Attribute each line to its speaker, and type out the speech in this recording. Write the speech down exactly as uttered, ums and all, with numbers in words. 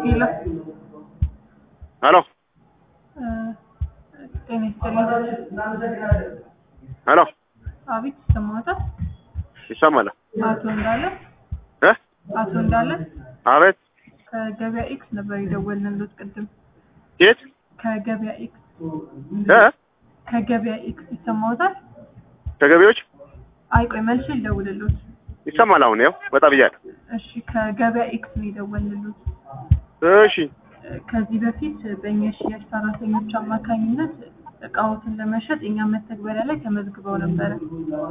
Speaker 1: ሄሎ
Speaker 2: ሄሎ
Speaker 1: ጤና ይስጥልኝ።
Speaker 2: ሄሎ
Speaker 1: አቤት ይሰማዎታል?
Speaker 2: ይሰማል?
Speaker 1: አቶ እንዳለ
Speaker 2: እ
Speaker 1: አቶ እንዳለ
Speaker 2: አቤት
Speaker 1: ከገበያ ኤክስ ነበር የደወልንልዎት ቅድም።
Speaker 2: የት?
Speaker 1: ከገበያ ኤክስ
Speaker 2: እ
Speaker 1: ከገበያ ኤክስ ይሰማዎታል?
Speaker 2: ከገበያዎች?
Speaker 1: አይ ቆይ መልሼ ልደውልልዎት።
Speaker 2: ይሰማል አሁን ያው በጣም ብያለሁ።
Speaker 1: እሺ ከገበያ ኤክስ ነው የደወልንልዎት።
Speaker 2: እሺ
Speaker 1: ከዚህ በፊት በእኛ ሽያጭ ሰራተኞች አማካኝነት እቃዎትን ለመሸጥ እኛ መተግበሪያ ላይ ተመዝግበው ነበር።